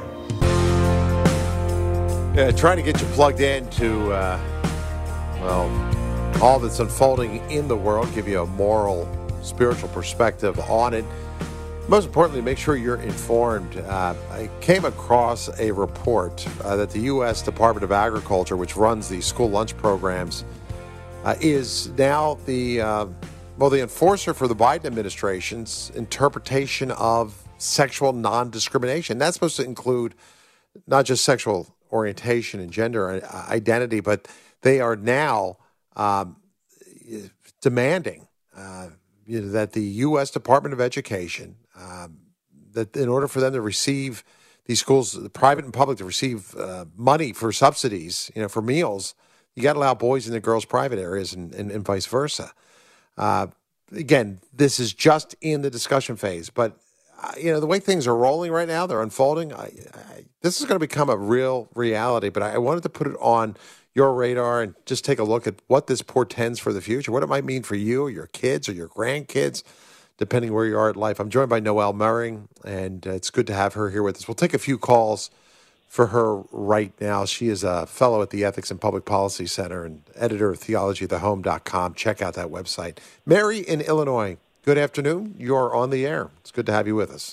Yeah, trying to get you plugged in to, uh, well, all that's unfolding in the world, give you a moral, spiritual perspective on it. Most importantly, make sure you're informed. Uh, I came across a report uh, that the U S Department of Agriculture, which runs the school lunch programs, uh, is now the, uh, well, the enforcer for the Biden administration's interpretation of sexual non-discrimination. That's supposed to include not just sexual orientation and gender identity, but they are now um, demanding uh, you know, that the U S Department of Education, um, that in order for them to receive these schools, the private and public, to receive uh, money for subsidies, you know, for meals, you got to allow boys in the girls' private areas and, and, and vice versa. Uh, again, this is just in the discussion phase, but uh, you know, the way things are rolling right now, they're unfolding. I, I, this is going to become a real reality, but I, I wanted to put it on your radar and just take a look at what this portends for the future, what it might mean for you or your kids or your grandkids, depending where you are in life. I'm joined by Noelle Murring, and uh, it's good to have her here with us. We'll take a few calls for her right now. She is a fellow at the Ethics and Public Policy Center and editor of theology the home dot com. Check out that website. Mary in Illinois, good afternoon. You're on the air. It's good to have you with us.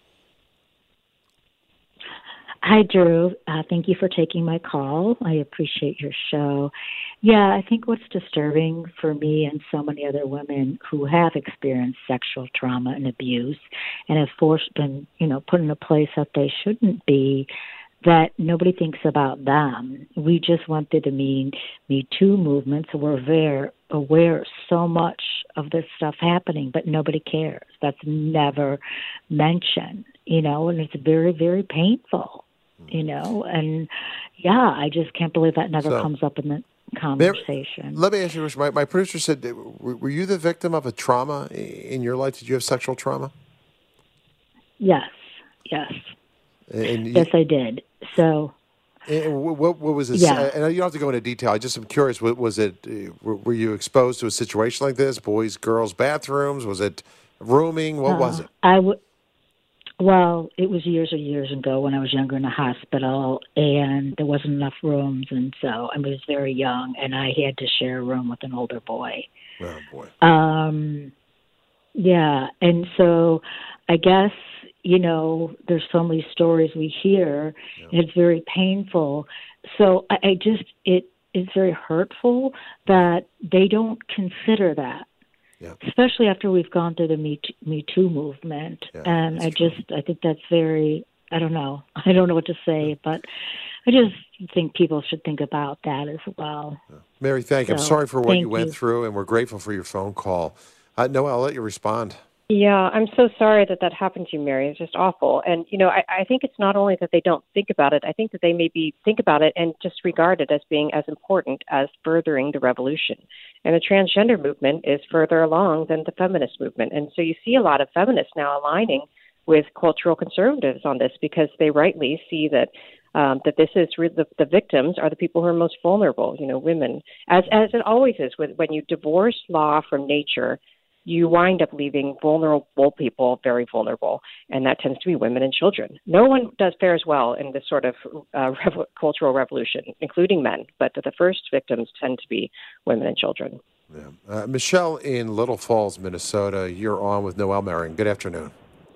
Hi, Drew. Uh, thank you for taking my call. I appreciate your show. Yeah, I think what's disturbing for me and so many other women who have experienced sexual trauma and abuse and have forced been, you know, put in a place that they shouldn't be, that nobody thinks about them. We just went through the Me, Me Too movement, so we're very aware so much of this stuff happening, but nobody cares. That's never mentioned, you know, and it's very, very painful. You know, and yeah, I just can't believe that never So, comes up in the conversation. Let me ask you, my, my producer said, were, were you the victim of a trauma in your life? Did you have sexual trauma? Yes, yes. And you, yes, I did. So, and what, what was it? Yeah. And you don't have to go into detail. I just am curious. Was, was it? Were you exposed to a situation like this? Boys, girls, bathrooms? Was it rooming? What uh, was it? I would. Well, it was years and years ago when I was younger in the hospital, and there wasn't enough rooms, and so I was very young, and I had to share a room with an older boy. Oh, boy. Um, yeah, and so I guess, you know, there's so many stories we hear, yeah. and it's very painful. So I, I just, it it's very hurtful that they don't consider that. Yeah. Especially after we've gone through the Me Too, Me Too movement. Yeah, and I true. just, I think that's very, I don't know. I don't know what to say, yeah. but I just think people should think about that as well. Yeah. Mary, thank you. So, I'm sorry for what you went you. through, and we're grateful for your phone call. Uh, Noelle, I'll let you respond. Yeah, I'm so sorry that that happened to you, Mary. It's just awful. And, you know, I, I think it's not only that they don't think about it, I think that they maybe think about it and just regard it as being as important as furthering the revolution. And the transgender movement is further along than the feminist movement. And so you see a lot of feminists now aligning with cultural conservatives on this because they rightly see that um, that this is re- the, the victims are the people who are most vulnerable, you know, women, as as it always is with when you divorce law from nature. You wind up leaving vulnerable people very vulnerable, and that tends to be women and children. No one does fares well in this sort of uh, rev- cultural revolution, including men, but the first victims tend to be women and children. Yeah. Uh, Michelle in Little Falls, Minnesota, you're on with Noelle Murring. Good afternoon.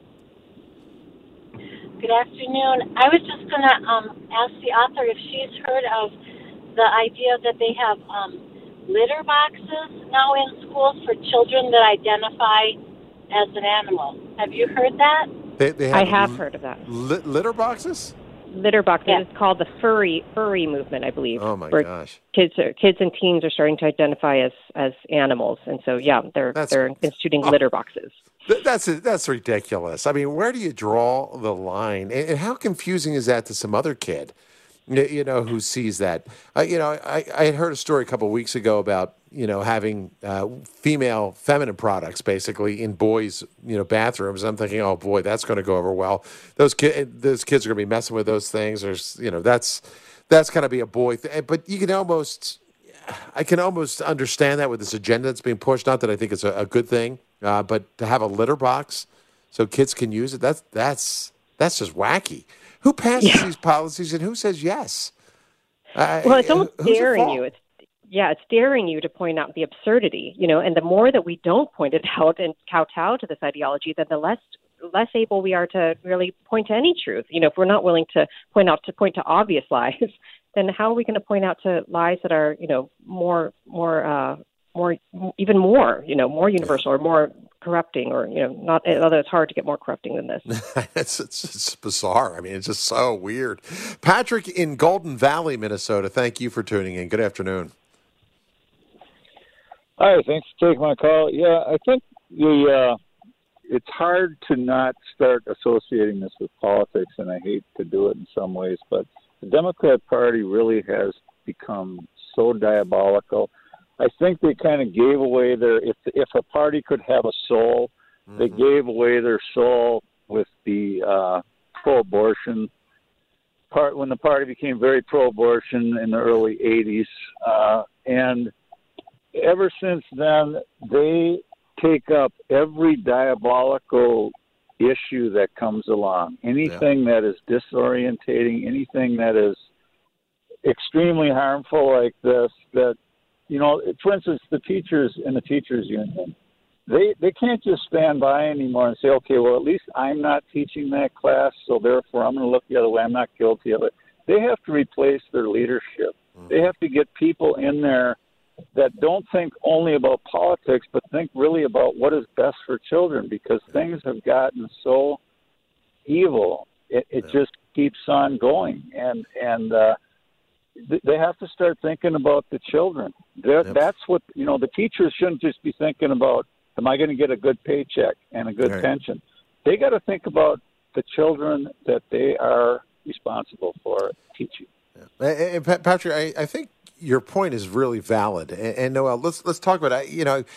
Good afternoon. I was just going to um, ask the author if she's heard of the idea that they have um, litter boxes now in schools for children that identify as an animal. Have you heard that? They, they have I have li- heard of that. Li- litter boxes? Litter boxes. Yeah. It's called the furry furry movement, I believe. Oh my where gosh! Kids, are, kids and teens are starting to identify as, as animals, and so yeah, they're That's, they're instituting oh, litter boxes. Th- that's that's ridiculous. I mean, where do you draw the line? And, and how confusing is that to some other kid? You know, who sees that? Uh, you know, I, I had heard a story a couple of weeks ago about, you know, having uh, female feminine products basically in boys', you know, bathrooms. I'm thinking, oh boy, that's going to go over well. Those kids, those kids are going to be messing with those things. There's, you know, that's that's going to be a boy thing. But you can almost, I can almost understand that with this agenda that's being pushed. Not that I think it's a, a good thing, uh, but to have a litter box so kids can use it, that's that's that's just wacky. Who passes Yeah. these policies and who says yes? Uh, Well, it's almost who's at daring fault? you. It's yeah, it's daring you to point out the absurdity, you know. And the more that we don't point it out and kowtow to this ideology, then the less less able we are to really point to any truth. You know, if we're not willing to point out to point to obvious lies, then how are we going to point out to lies that are, you know, more more uh, more, even more, you know, more universal or more corrupting, or, you know, not, although it's hard to get more corrupting than this. it's, it's, it's bizarre. I mean, it's just so weird. Patrick in Golden Valley, Minnesota, thank you for tuning in. Good afternoon. Hi, thanks for taking my call. Yeah, I think the uh, it's hard to not start associating this with politics, and I hate to do it in some ways, but the Democrat Party really has become so diabolical. I think they kind of gave away their, if if a party could have a soul, mm-hmm. they gave away their soul with the uh, pro-abortion part, when the party became very pro-abortion in the early eighties. Uh, and ever since then, they take up every diabolical issue that comes along. Anything yeah. that is disorientating, anything that is extremely harmful like this, that, you know, for instance, the teachers in the teachers union, they they can't just stand by anymore and say, okay, well, at least I'm not teaching that class, so therefore I'm going to look the other way. I'm not guilty of it. They have to replace their leadership. Mm-hmm. They have to get people in there that don't think only about politics, but think really about what is best for children, because things have gotten so evil. It, it yeah. just keeps on going. And, and, uh, they have to start thinking about the children. Yep. That's what, you know, the teachers shouldn't just be thinking about, am I going to get a good paycheck and a good right. pension? They got to think about the children that they are responsible for teaching. Yeah. And, and Patrick, I, I think your point is really valid. And, and Noel, let's let's talk about, you know,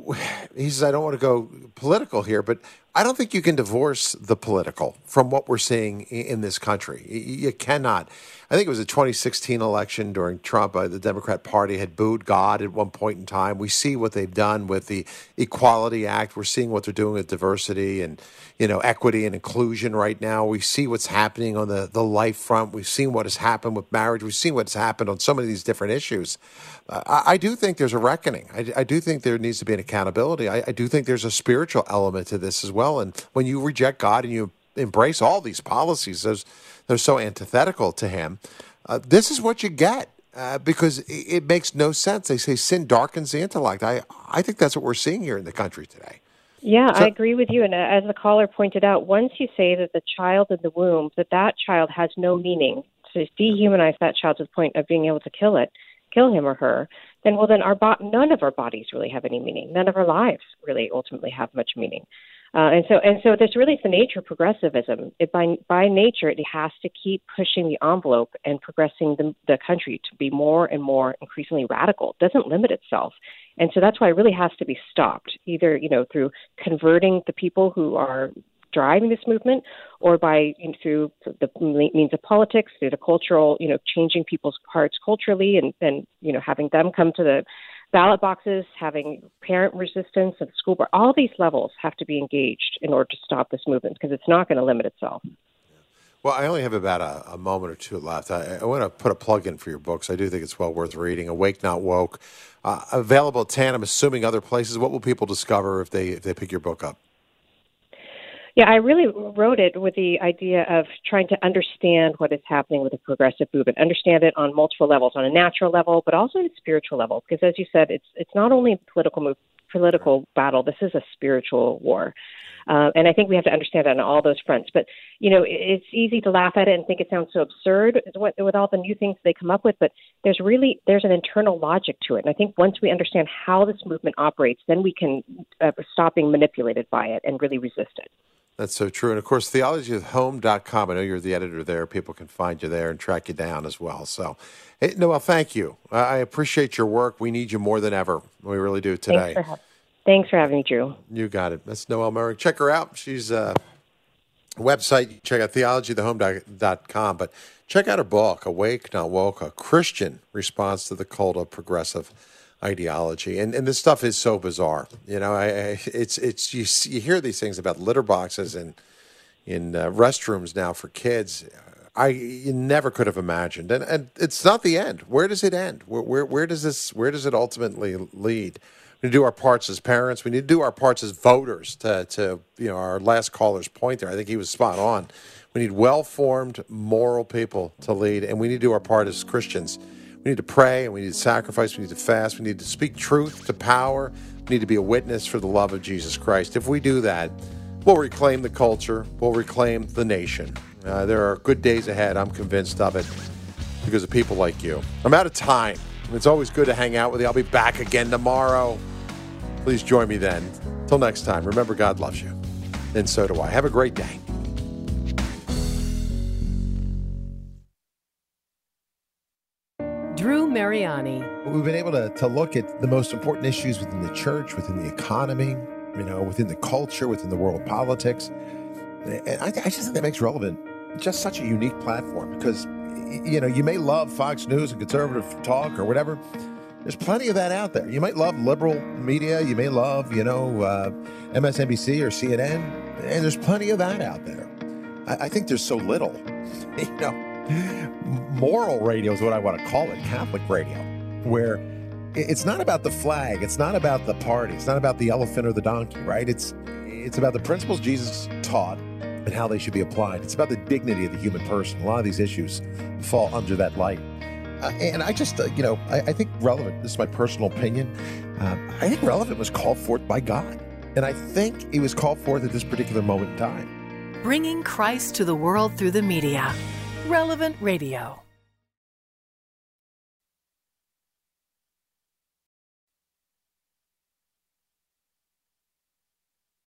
he says, I don't want to go political here, but I don't think you can divorce the political from what we're seeing in this country. You cannot. I think it was a twenty sixteen election during Trump. Uh, the Democrat Party had booed God at one point in time. We see what they've done with the Equality Act. We're seeing what they're doing with diversity and, you know, equity and inclusion right now. We see what's happening on the, the life front. We've seen what has happened with marriage. We've seen what's happened on some of these different issues. Uh, I, I do think there's a reckoning. I, I do think there needs to be an accountability. I, I do think there's a spiritual element to this as well. And when you reject God and you embrace all these policies, those they're so antithetical to him, uh, this is what you get, uh, because it, it makes no sense. They say sin darkens the intellect. I, I think that's what we're seeing here in the country today. Yeah, so, I agree with you. And as the caller pointed out, once you say that the child in the womb, that that child has no meaning, to dehumanize that child to the point of being able to kill it, kill him or her, then, well, then our bo- none of our bodies really have any meaning. None of our lives really ultimately have much meaning. Uh, and so, and so, this really is the nature of progressivism. It, by by nature, it has to keep pushing the envelope and progressing the, the country to be more and more increasingly radical. It doesn't limit itself, and so that's why it really has to be stopped. Either, you know, through converting the people who are driving this movement, or by, you know, through the means of politics, through the cultural, you know, changing people's hearts culturally, and then, you know, having them come to the ballot boxes, having parent resistance at the school board. All these levels have to be engaged in order to stop this movement, because it's not going to limit itself. Well, I only have about a, a moment or two left. I, I want to put a plug in for your books. I do think it's well worth reading. Awake, Not Woke. Uh, available at Tan, I'm assuming other places. What will people discover if they if they pick your book up? Yeah, I really wrote it with the idea of trying to understand what is happening with the progressive movement, understand it on multiple levels, on a natural level, but also on a spiritual level. Because as you said, it's it's not only a political move, political battle. This is a spiritual war. Uh, and I think we have to understand that on all those fronts. But, you know, it's easy to laugh at it and think it sounds so absurd with, with all the new things they come up with. But there's really, there's an internal logic to it. And I think once we understand how this movement operates, then we can uh, stop being manipulated by it and really resist it. That's so true. And, of course, theology of home dot com. I know you're the editor there. People can find you there and track you down as well. So, hey, Noel, thank you. Uh, I appreciate your work. We need you more than ever. We really do today. Thanks for, ha- Thanks for having me, Drew. You got it. That's Noel Merrick. Check her out. She's a uh, website. Check out theology of the home dot com. But check out her book, Awake, Not Woke, A Christian Response to the Cult of Progressive Ideology. And and this stuff is so bizarre. You know, I, I it's it's you see, you hear these things about litter boxes and in uh, restrooms now for kids. I you never could have imagined. And and it's not the end. Where does it end? Where where, where does this where does it ultimately lead? We need to do our parts as parents. We need to do our parts as voters. To to you know, our last caller's point there, I think he was spot on. We need well-formed, moral people to lead, and we need to do our part as Christians. We We need to pray, and we need to sacrifice. We need to fast. We need to speak truth to power. We need to be a witness for the love of Jesus Christ. If we do that, we'll reclaim the culture. We'll reclaim the nation. Uh, there are good days ahead. I'm convinced of it because of people like you. I'm out of time. It's always good to hang out with you. I'll be back again tomorrow. Please join me then. Till next time, remember God loves you. And so do I. Have a great day. Drew Mariani. We've been able to, to look at the most important issues within the church, within the economy, you know, within the culture, within the world of politics. And I, I just think that makes Relevant just such a unique platform because, you know, you may love Fox News and conservative talk or whatever. There's plenty of that out there. You might love liberal media. You may love, you know, uh, M S N B C or C N N. And there's plenty of that out there. I, I think there's so little, you know, moral radio is what I want to call it, Catholic radio, where it's not about the flag. It's not about the party. It's not about the elephant or the donkey, right? It's it's about the principles Jesus taught and how they should be applied. It's about the dignity of the human person. A lot of these issues fall under that light. Uh, and I just, uh, you know, I, I think Relevant, this is my personal opinion, uh, I think Relevant was called forth by God. And I think it was called forth at this particular moment in time. Bringing Christ to the world through the media. Relevant Radio.